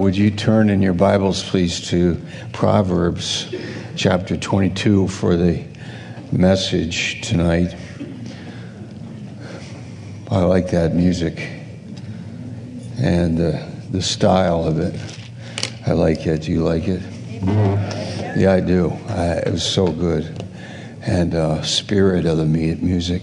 Would you turn in your Bibles, please, to Proverbs chapter 22 for the message tonight. I like that music and the style of it. I like it. Do you like it? Yeah, I do. It was so good. And spirit of the music.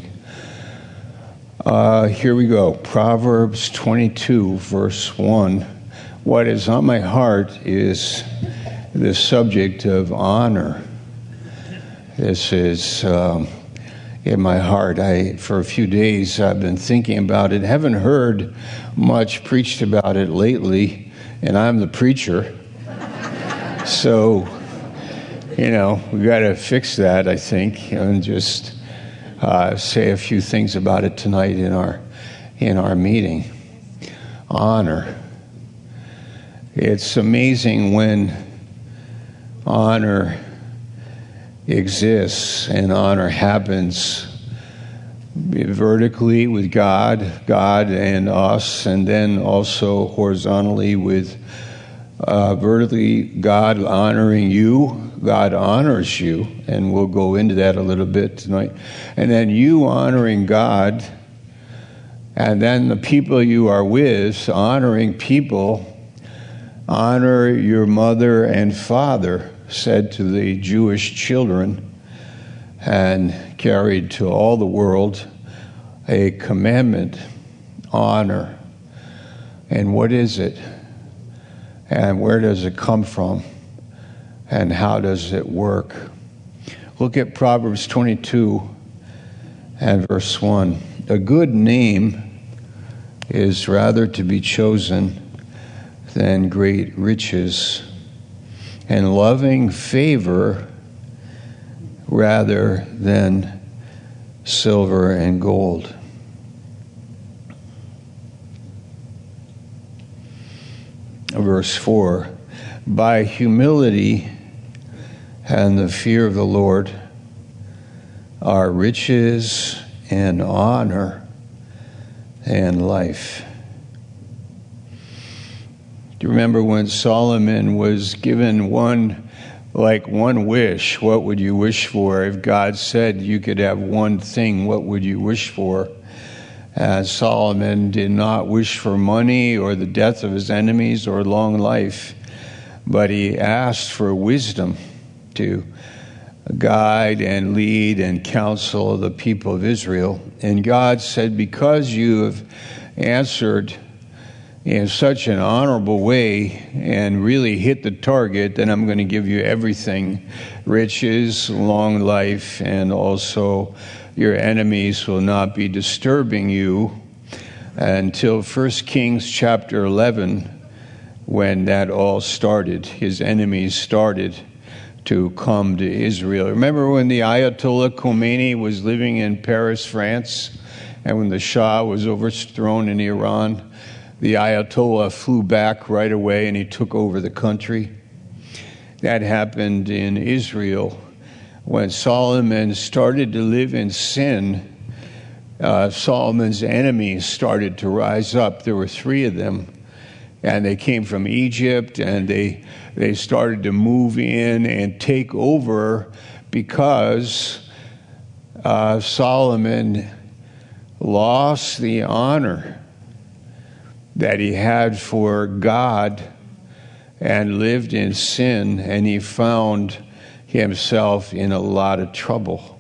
Here we go. Proverbs 22, verse 1. What is on my heart is the subject of honor. This is in my heart. For a few days, I've been thinking about it. Haven't heard much preached about it lately, and I'm the preacher. So, we got to fix that, I think, and just say a few things about it tonight in our meeting. Honor. It's amazing when honor exists and honor happens vertically with God and us, and then also horizontally with vertically God honoring you. God honors you, and we'll go into that a little bit tonight. And then you honoring God, and then the people you are with honoring people. Honor your mother and father, said to the Jewish children, and carried to all the world a commandment, honor. And what is it? And where does it come from? And how does it work? Look at Proverbs 22 and verse 1. A good name is rather to be chosen than great riches, and loving favor rather than silver and gold. Verse 4, by humility and the fear of the Lord are riches and honor and life. Do you remember when Solomon was given one wish? What would you wish for? If God said you could have one thing, what would you wish for? And Solomon did not wish for money or the death of his enemies or long life, but he asked for wisdom to guide and lead and counsel the people of Israel. And God said, because you have answered in such an honorable way and really hit the target, then I'm going to give you everything, riches, long life, and also your enemies will not be disturbing you until 1 Kings chapter 11, when that all started. His enemies started to come to Israel. Remember when the Ayatollah Khomeini was living in Paris, France, and when the Shah was overthrown in Iran? The Ayatollah flew back right away and he took over the country. That happened in Israel. When Solomon started to live in sin, Solomon's enemies started to rise up. There were 3 of them, and they came from Egypt, and they started to move in and take over because Solomon lost the honor that he had for God and lived in sin, and he found himself in a lot of trouble.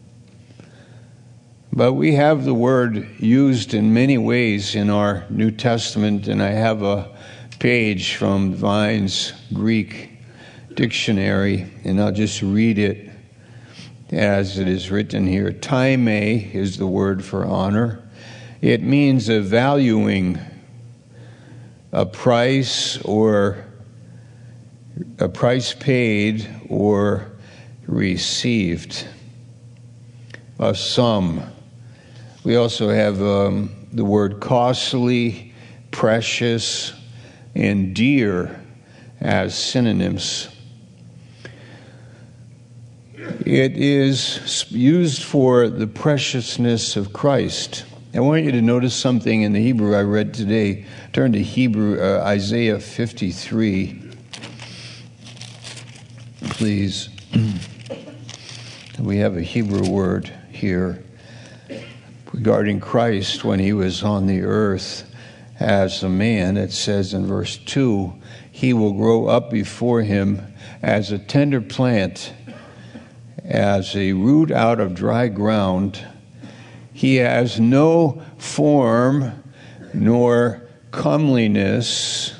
But we have the word used in many ways in our New Testament, and I have a page from Vine's Greek dictionary, and I'll just read it as it is written here. Time is the word for honor. It means a valuing, a price paid or received, a sum. We also have the word costly, precious, and dear as synonyms. It is used for the preciousness of Christ. I want you to notice something in the Hebrew I read today. Turn to Isaiah 53, please. We have a Hebrew word here regarding Christ when he was on the earth as a man. It says in verse 2, he will grow up before him as a tender plant, as a root out of dry ground. He has no form nor comeliness,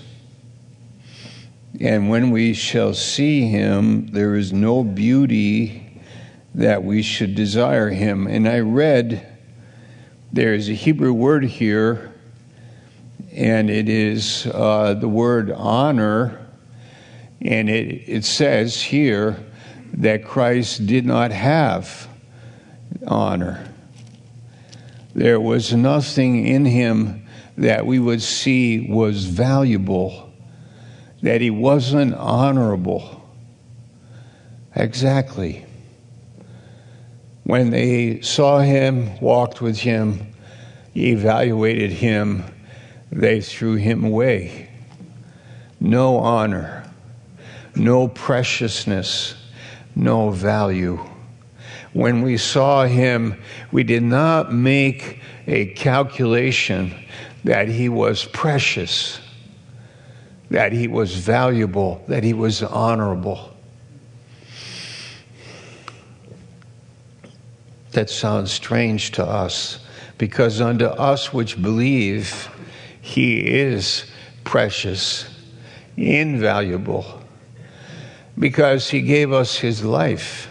and when we shall see him, there is no beauty that we should desire him. And I read, there is a Hebrew word here, and it is the word honor, and it says here that Christ did not have honor. There was nothing in him that we would see was valuable, that he wasn't honorable. Exactly. When they saw him, walked with him, evaluated him, they threw him away. No honor, no preciousness, no value. When we saw him, we did not make a calculation that he was precious, that he was valuable, that he was honorable. That sounds strange to us, because unto us which believe, he is precious, invaluable, because he gave us his life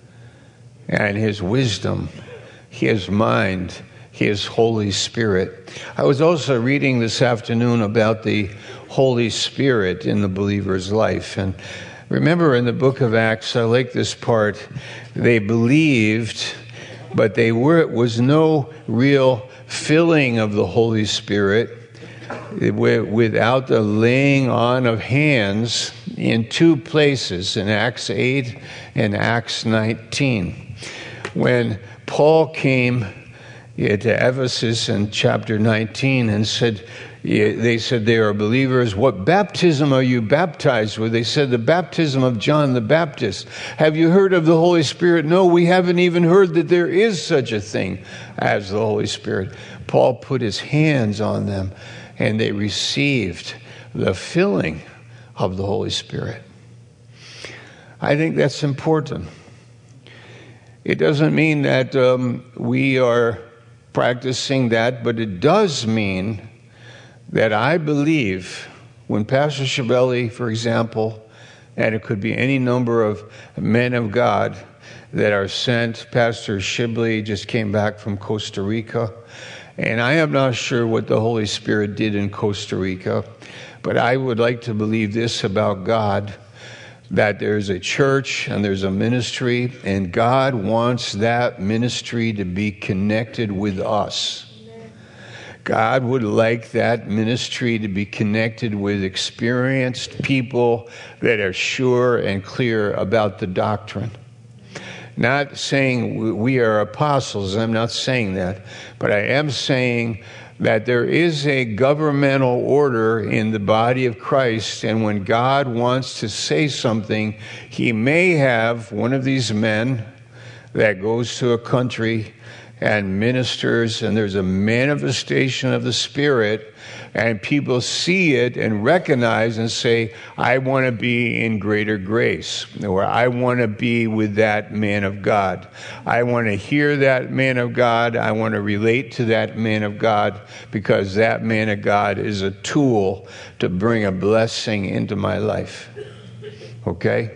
and his wisdom, his mind, his Holy Spirit. I was also reading this afternoon about the Holy Spirit in the believer's life. And remember in the book of Acts, I like this part, they believed, but it was no real filling of the Holy Spirit without the laying on of hands in two places, in Acts 8 and Acts 19. When Paul came to Ephesus in chapter 19 and they said they are believers. What baptism are you baptized with? They said the baptism of John the Baptist. Have you heard of the Holy Spirit? No, we haven't even heard that there is such a thing as the Holy Spirit. Paul put his hands on them and they received the filling of the Holy Spirit. I think that's important. It doesn't mean that we are practicing that, but it does mean that I believe when Pastor Schiavelli, for example, and it could be any number of men of God that are sent. Pastor Shibley just came back from Costa Rica, and I am not sure what the Holy Spirit did in Costa Rica, but I would like to believe this about God, that there's a church and there's a ministry, and God wants that ministry to be connected with us. God would like that ministry to be connected with experienced people that are sure and clear about the doctrine. Not saying we are apostles, I'm not saying that, but I am saying that there is a governmental order in the body of Christ, and when God wants to say something, he may have one of these men that goes to a country and ministers, and there's a manifestation of the Spirit, and people see it and recognize and say, I want to be in greater grace, or I want to be with that man of God. I want to hear that man of God. I want to relate to that man of God, because that man of God is a tool to bring a blessing into my life. Okay?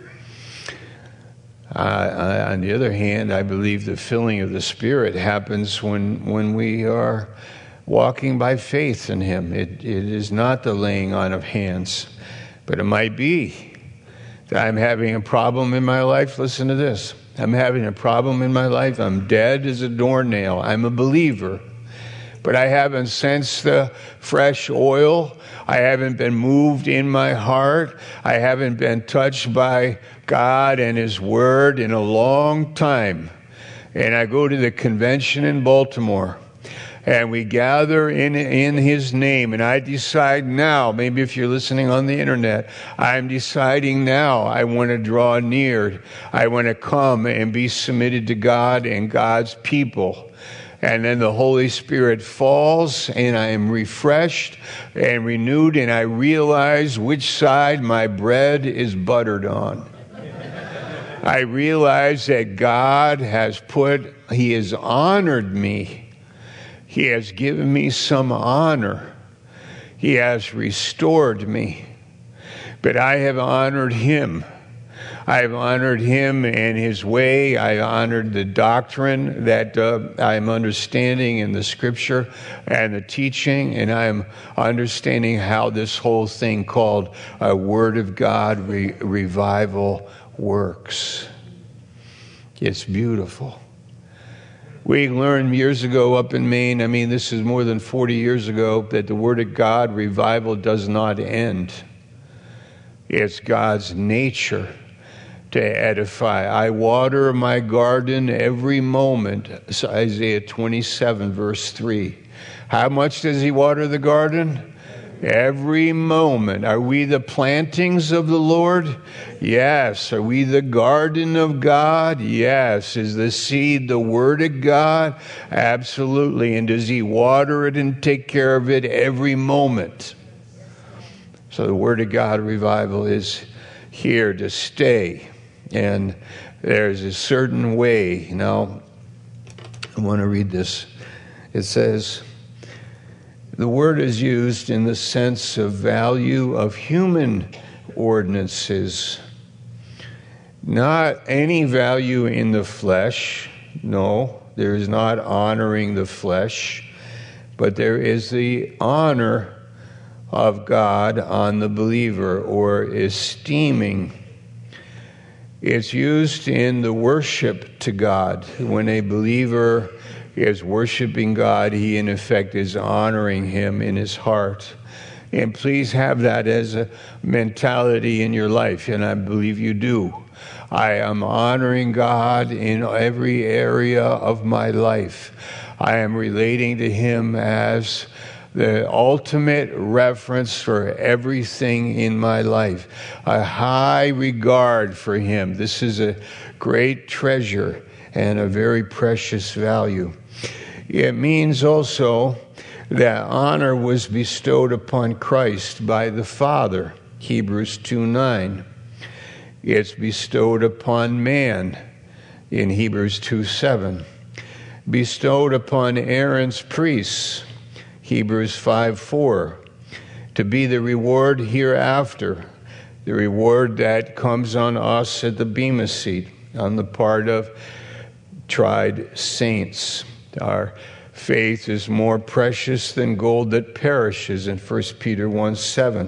On the other hand, I believe the filling of the Spirit happens when we are walking by faith in him. It is not the laying on of hands, but it might be that I'm having a problem in my life. Listen to this. I'm having a problem in my life. I'm dead as a doornail. I'm a believer, but I haven't sensed the fresh oil. I haven't been moved in my heart. I haven't been touched by God and his word in a long time. And I go to the convention in Baltimore, and we gather in His name. And I decide now, maybe if you're listening on the internet, I'm deciding now I want to draw near. I want to come and be submitted to God and God's people. And then the Holy Spirit falls, and I am refreshed and renewed, and I realize which side my bread is buttered on. I realize that God He has honored me. He has given me some honor. He has restored me. But I have honored Him. I have honored Him and His way. I honored the doctrine that I'm understanding in the Scripture and the teaching, and I'm understanding how this whole thing called a Word of God revival works. It's beautiful. We learned years ago up in Maine, this is more than 40 years ago, that the Word of God revival does not end. It's God's nature to edify. I water my garden every moment. It's Isaiah 27, verse 3. How much does He water the garden? Every moment. Are we the plantings of the Lord? Yes. Are we the garden of God? Yes. Is the seed the Word of God? Absolutely. And does He water it and take care of it every moment? So the Word of God revival is here to stay. And there's a certain way. Now, I want to read this. It says, the word is used in the sense of value of human ordinances. Not any value in the flesh. No, there is not honoring the flesh. But there is the honor of God on the believer, or esteeming. It's used in the worship to God. When a believer is worshiping God, he in effect is honoring Him in his heart. And please have that as a mentality in your life, and I believe you do. I am honoring God in every area of my life. I am relating to Him as the ultimate reference for everything in my life. A high regard for Him. This is a great treasure and a very precious value. It means also that honor was bestowed upon Christ by the Father. Hebrews 2:9. It's bestowed upon man in Hebrews 2:7. Bestowed upon Aaron's priests. Hebrews 5:4, to be the reward hereafter, the reward that comes on us at the Bema seat, on the part of tried saints. Our faith is more precious than gold that perishes in 1 Peter 1:7.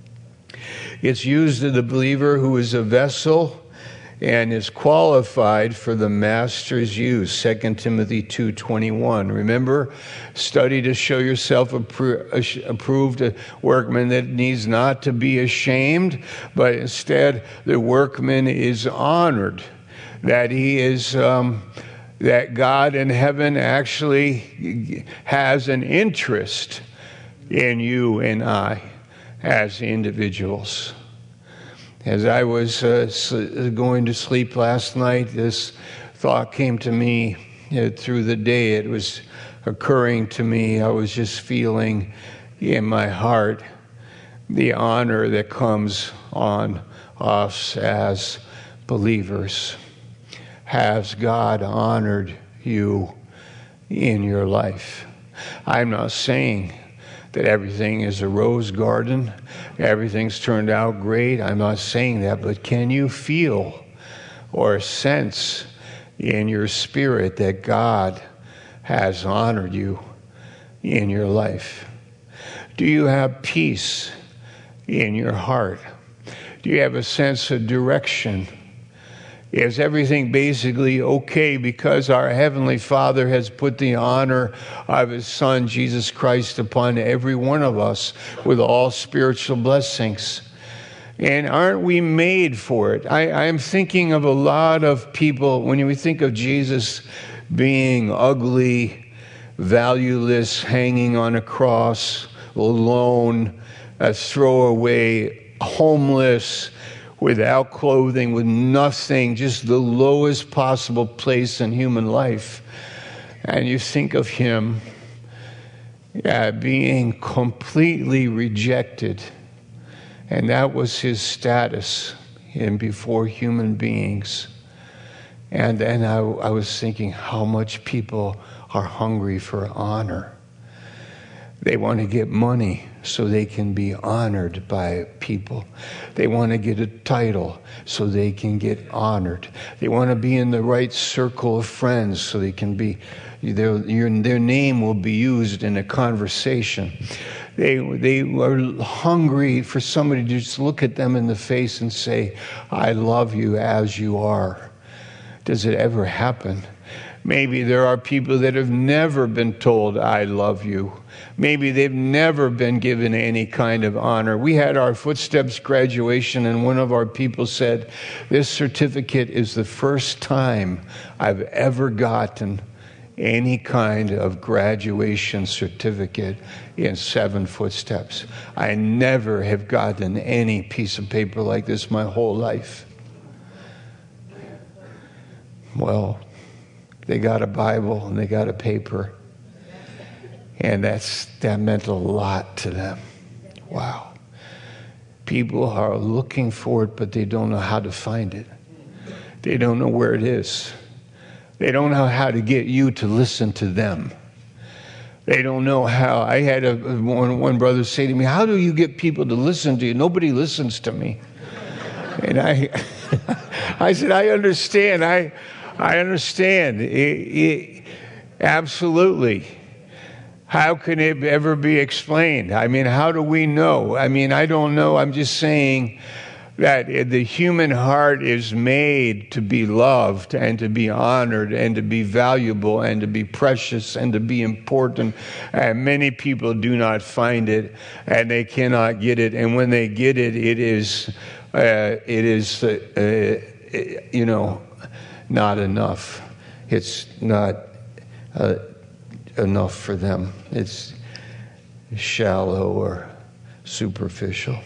It's used of the believer who is a vessel and is qualified for the master's use, 2 Timothy 2:21. Remember, study to show yourself approved, a workman that needs not to be ashamed, but instead the workman is honored, that he is, that God in heaven actually has an interest in you and I as individuals. As I was going to sleep last night, this thought came to me through the day. It was occurring to me. I was just feeling in my heart the honor that comes on us as believers. Has God honored you in your life? I'm not saying that everything is a rose garden, everything's turned out great. I'm not saying that, but can you feel or sense in your spirit that God has honored you in your life? Do you have peace in your heart? Do you have a sense of direction? Is everything basically okay because our Heavenly Father has put the honor of His Son, Jesus Christ, upon every one of us with all spiritual blessings? And aren't we made for it? I'm thinking of a lot of people, when we think of Jesus being ugly, valueless, hanging on a cross, alone, a throwaway, homeless, without clothing, with nothing, just the lowest possible place in human life. And you think of him being completely rejected. And that was his status before human beings. And then I was thinking how much people are hungry for honor. They want to get money so they can be honored by people. They want to get a title so they can get honored. They want to be in the right circle of friends so they can be, their name will be used in a conversation. They are hungry for somebody to just look at them in the face and say, I love you as you are. Does it ever happen? Maybe there are people that have never been told, I love you. Maybe they've never been given any kind of honor. We had our Footsteps graduation, and one of our people said, this certificate is the first time I've ever gotten any kind of graduation certificate in 7 Footsteps. I never have gotten any piece of paper like this my whole life. Well, they got a Bible and they got a paper. And that meant a lot to them. Wow. People are looking for it, but they don't know how to find it. They don't know where it is. They don't know how to get you to listen to them. They don't know how. I had one brother say to me, how do you get people to listen to you? Nobody listens to me. And I said, I understand. I understand. Absolutely. How can it ever be explained? I mean, how do we know? I mean, I don't know. I'm just saying that the human heart is made to be loved and to be honored and to be valuable and to be precious and to be important. And many people do not find it and they cannot get it. And when they get it, it is not enough. It's not enough for them. It's shallow or superficial.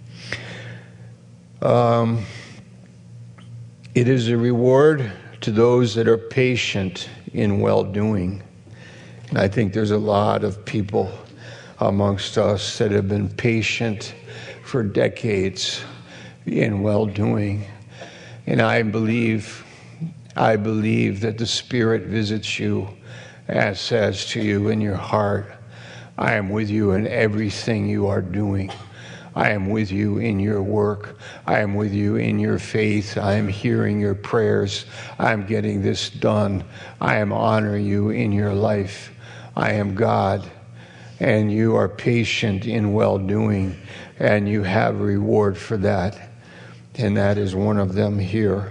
It is a reward to those that are patient in well-doing. And I think there's a lot of people amongst us that have been patient for decades in well-doing. And I believe that the Spirit visits you and says to you in your heart, I am with you in everything you are doing. I am with you in your work. I am with you in your faith. I am hearing your prayers. I am getting this done. I am honoring you in your life. I am God, and you are patient in well-doing, and you have a reward for that. And that is one of them here.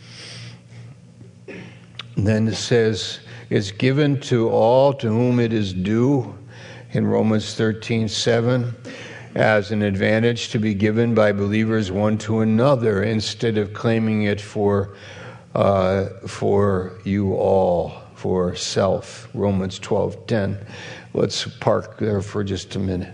And then it says, it's given to all to whom it is due in Romans 13:7 as an advantage to be given by believers one to another instead of claiming it for you all, for self. Romans 12:10. Let's park there for just a minute.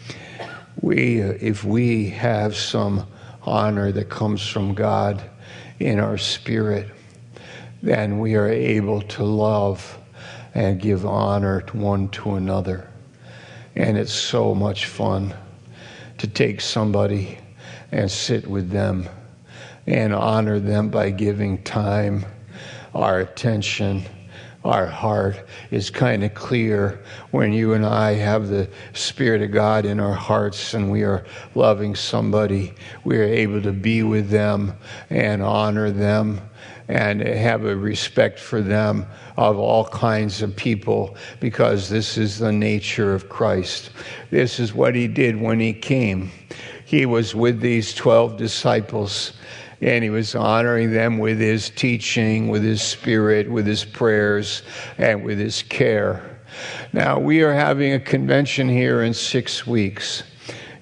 If we have some honor that comes from God in our spirit, then we are able to love and give honor one to another. And it's so much fun to take somebody and sit with them and honor them by giving time, our attention. Our heart is kind of clear when you and I have the Spirit of God in our hearts and we are loving somebody. We are able to be with them and honor them and have a respect for them of all kinds of people, because this is the nature of Christ. This is what he did when he came. He was with these 12 disciples, and he was honoring them with his teaching, with his spirit, with his prayers, and with his care. Now, we are having a convention here in 6 weeks.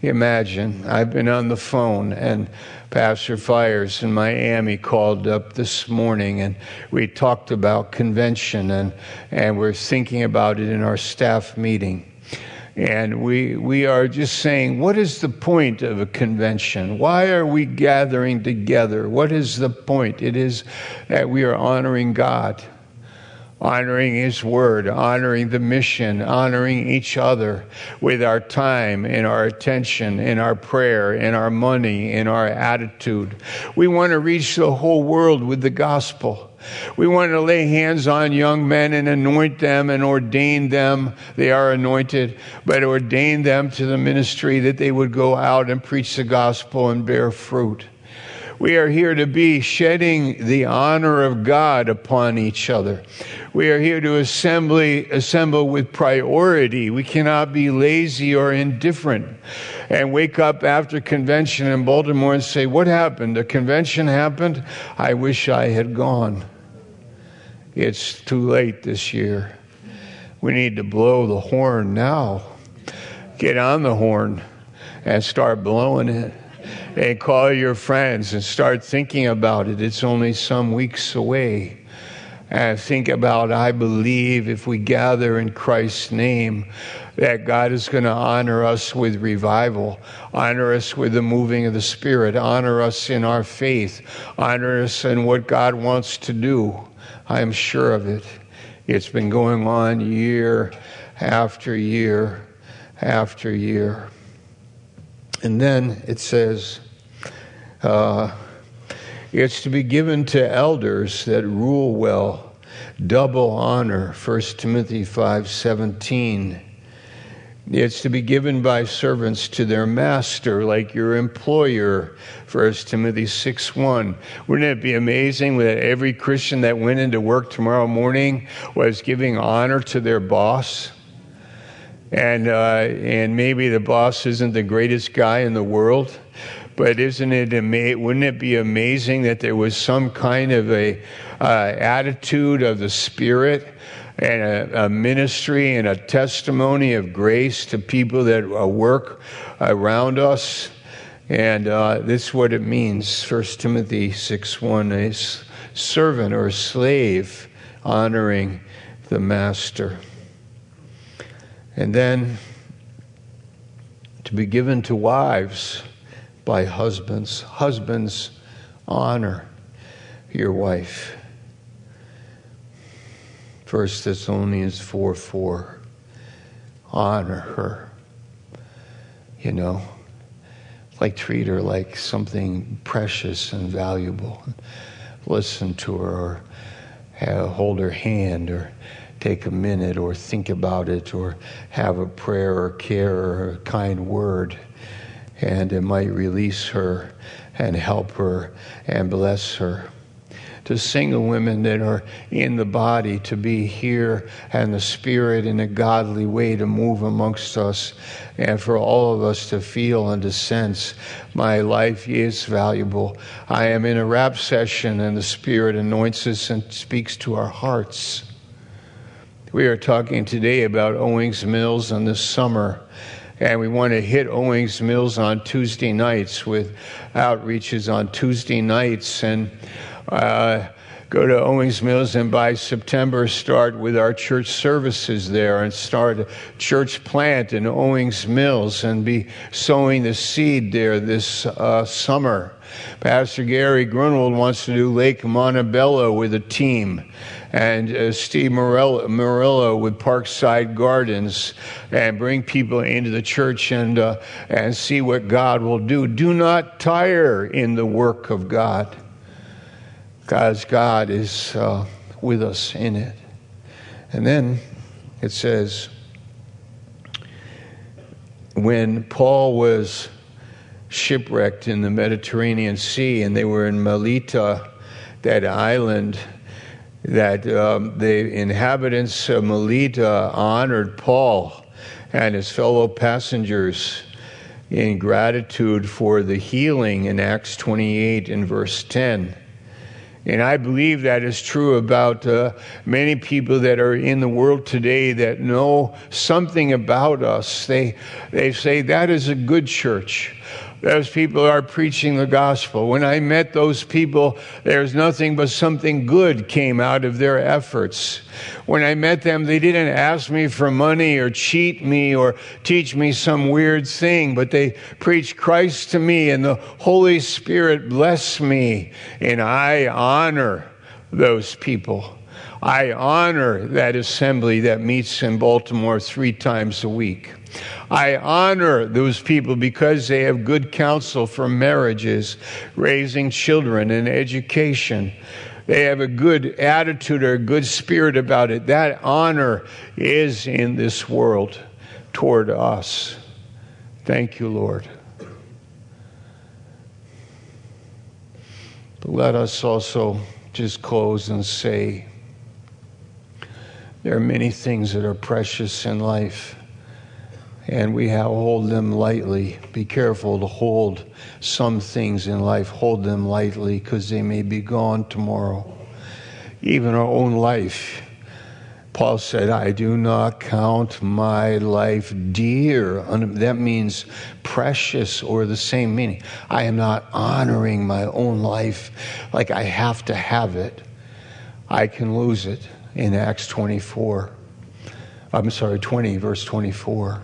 Imagine, I've been on the phone, and Pastor Fires in Miami called up this morning, and we talked about convention, and we're thinking about it in our staff meeting. And we are just saying, what is the point of a convention? Why are we gathering together? What is the point? It is that we are honoring God, honoring His Word, honoring the mission, honoring each other with our time and our attention and our prayer and our money and our attitude. We want to reach the whole world with the gospel. We want to lay hands on young men and anoint them and ordain them. They are anointed, but ordain them to the ministry that they would go out and preach the gospel and bear fruit. We are here to be shedding the honor of God upon each other. We are here to assemble with priority. We cannot be lazy or indifferent and wake up after convention in Baltimore and say, what happened? The convention happened? I wish I had gone. It's too late this year. We need to blow the horn now. Get on the horn and start blowing it. And call your friends and start thinking about it. It's only some weeks away. And think about, I believe if we gather in Christ's name, that God is going to honor us with revival, honor us with the moving of the Spirit, honor us in our faith, honor us in what God wants to do. I am sure of it. It's been going on year after year after year. And then it says, it's to be given to elders that rule well, double honor, 1 Timothy 5:17. It's to be given by servants to their master, like your employer, 1 Timothy 6:1. Wouldn't it be amazing that every Christian that went into work tomorrow morning was giving honor to their boss? And maybe the boss isn't the greatest guy in the world, but wouldn't it be amazing that there was some kind of a attitude of the Spirit and a ministry and a testimony of grace to people that work around us? And this is what it means, 1 Timothy 6:1, a servant or slave honoring the master. And then to be given to wives by husbands. Husbands, honor your wife. 1 Thessalonians 4:4. Honor her. You know, like treat her like something precious and valuable. Listen to her, or hold her hand, or take a minute, or think about it, or have a prayer or care or a kind word. And it might release her and help her and bless her. To single women that are in the body, to be here and the Spirit in a godly way to move amongst us, and for all of us to feel and to sense my life is valuable. I am in a rap session and the Spirit anoints us and speaks to our hearts. We are talking today about Owings Mills in the summer. And we want to hit Owings Mills on Tuesday nights with outreaches on Tuesday nights. And go to Owings Mills, and by September start with our church services there and start a church plant in Owings Mills and be sowing the seed there this summer. Pastor Gary Grunwald wants to do Lake Montebello with a team. And Steve Murillo with Parkside Gardens, and bring people into the church and see what God will do. Do not tire in the work of God, because God is with us in it. And then it says, when Paul was shipwrecked in the Mediterranean Sea, and they were in Melita, that island, that the inhabitants of Melita honored Paul and his fellow passengers in gratitude for the healing in Acts 28 and verse 10. And I believe that is true about many people that are in the world today that know something about us. They say, that is a good church. Those people are preaching the gospel. When I met those people, there's nothing but something good came out of their efforts. When I met them, they didn't ask me for money or cheat me or teach me some weird thing, but they preached Christ to me, and the Holy Spirit blessed me, and I honor those people. I honor that assembly that meets in Baltimore 3 times a week. I honor those people because they have good counsel for marriages, raising children, and education. They have a good attitude or a good spirit about it. That honor is in this world toward us. Thank you, Lord. But let us also just close and say, there are many things that are precious in life, and we have to hold them lightly. Be careful to hold some things in life. Hold them lightly, because they may be gone tomorrow. Even our own life. Paul said, I do not count my life dear. That means precious, or the same meaning. I am not honoring my own life like I have to have it. I can lose it. In Acts 20, verse 24.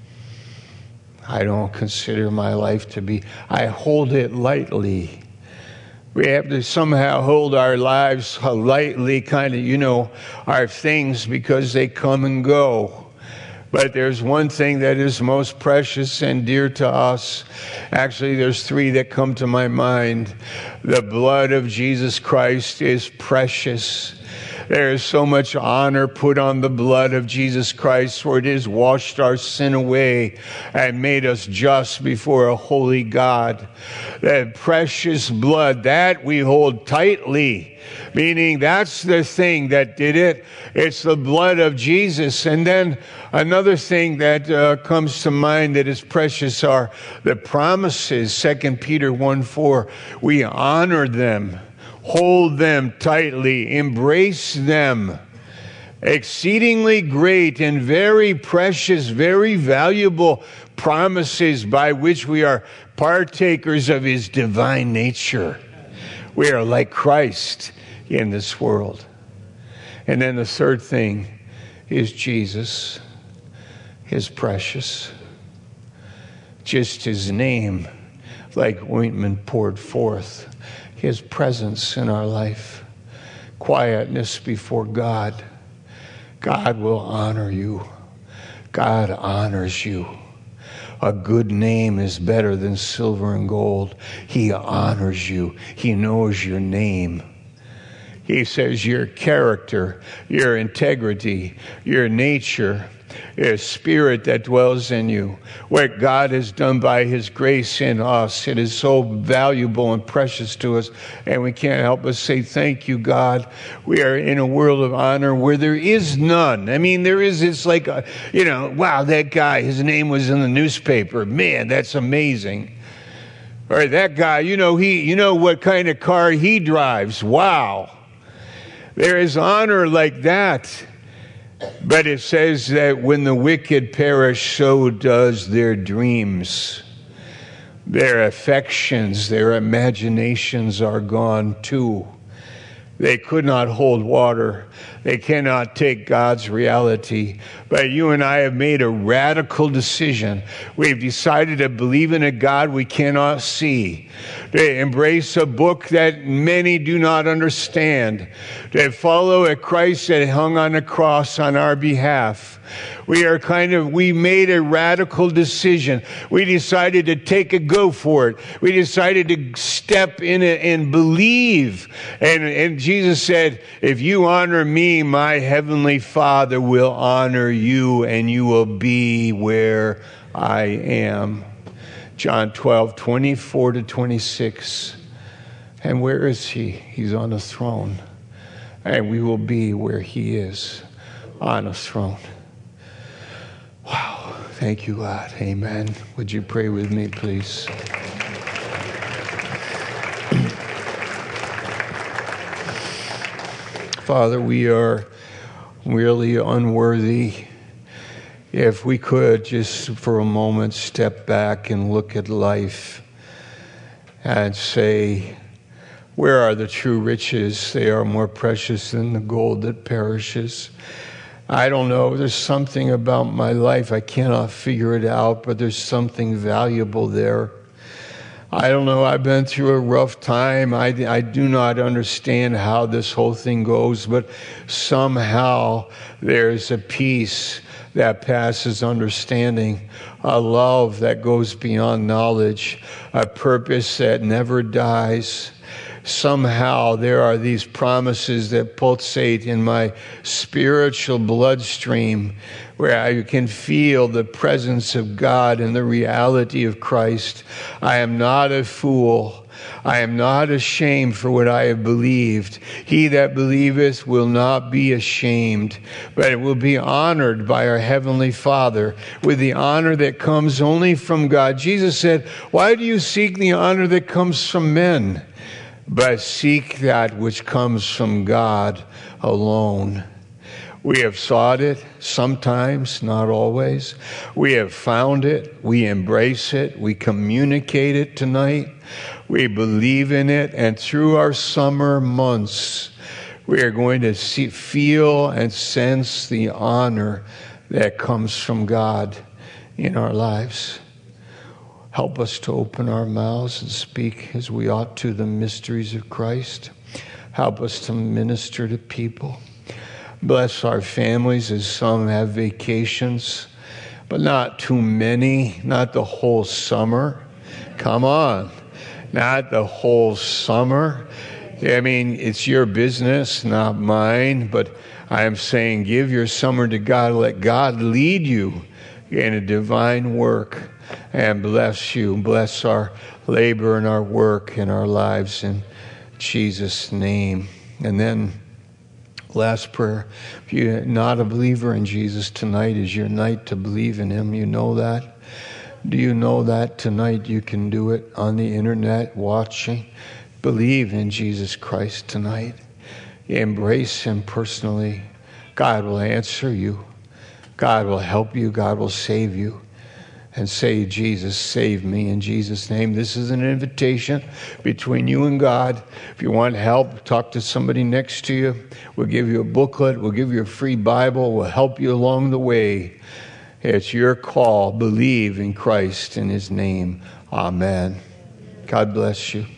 I don't consider my life to be, I hold it lightly. We have to somehow hold our lives lightly, kind of, our things, because they come and go. But there's one thing that is most precious and dear to us. Actually, there's 3 that come to my mind. The blood of Jesus Christ is precious. There is so much honor put on the blood of Jesus Christ, for it has washed our sin away and made us just before a holy God. That precious blood, that we hold tightly, meaning that's the thing that did it. It's the blood of Jesus. And then another thing that comes to mind that is precious are the promises. 2 Peter 1:4, we honor them. Hold them tightly, embrace them. Exceedingly great and very precious, very valuable promises by which we are partakers of his divine nature. We are like Christ in this world. And then the third thing is Jesus, his precious. Just his name, like ointment poured forth. His presence in our life, quietness before God. God will honor you. God honors you. A good name is better than silver and gold. He honors you. He knows your name. He says your character, your integrity, your nature, your spirit that dwells in you, what God has done by his grace in us, it is so valuable and precious to us, and we can't help but say thank you, God. We are in a world of honor where there is none. I mean, there is this like, wow, that guy, his name was in the newspaper. Man, that's amazing. Or that guy, you know what kind of car he drives. Wow. There is honor like that. But it says that when the wicked perish, so does their dreams. Their affections, their imaginations are gone too. They could not hold water. They cannot take God's reality. But you and I have made a radical decision. We've decided to believe in a God we cannot see. To embrace a book that many do not understand. To follow a Christ that hung on a cross on our behalf. We made a radical decision. We decided to take a go for it. We decided to step in it and believe. And Jesus said, if you honor me, my heavenly Father will honor you, and you will be where I am. John 12:24-26. And where is he? He's on a throne. And we will be where he is, on a throne. Wow. Thank you, God. Amen. Would you pray with me, please? Father, we are really unworthy. If we could just for a moment step back and look at life and say, where are the true riches? They are more precious than the gold that perishes. I don't know. There's something about my life. I cannot figure it out, but there's something valuable there. I don't know. I've been through a rough time. I do not understand how this whole thing goes, but somehow there's a peace that passes understanding, a love that goes beyond knowledge, a purpose that never dies. Somehow there are these promises that pulsate in my spiritual bloodstream where I can feel the presence of God and the reality of Christ. I am not a fool. I am not ashamed for what I have believed. He that believeth will not be ashamed, but it will be honored by our Heavenly Father with the honor that comes only from God. Jesus said, "Why do you seek the honor that comes from men? But seek that which comes from God alone." We have sought it sometimes, not always. We have found it. We embrace it. We communicate it tonight. We believe in it. And through our summer months, we are going to feel and sense the honor that comes from God in our lives. Help us to open our mouths and speak as we ought to the mysteries of Christ. Help us to minister to people. Bless our families as some have vacations, but not too many, not the whole summer. Come on, not the whole summer. I mean, it's your business, not mine, but I am saying give your summer to God. Let God lead you in a divine work. And bless you, bless our labor and our work and our lives in Jesus' name. And then, last prayer. If you're not a believer in Jesus, tonight is your night to believe in Him. You know that? Do you know that tonight you can do it on the internet, watching? Believe in Jesus Christ tonight. Embrace Him personally. God will answer you. God will help you. God will save you. And say, Jesus, save me in Jesus' name. This is an invitation between you and God. If you want help, talk to somebody next to you. We'll give you a booklet. We'll give you a free Bible. We'll help you along the way. It's your call. Believe in Christ in His name. Amen. God bless you.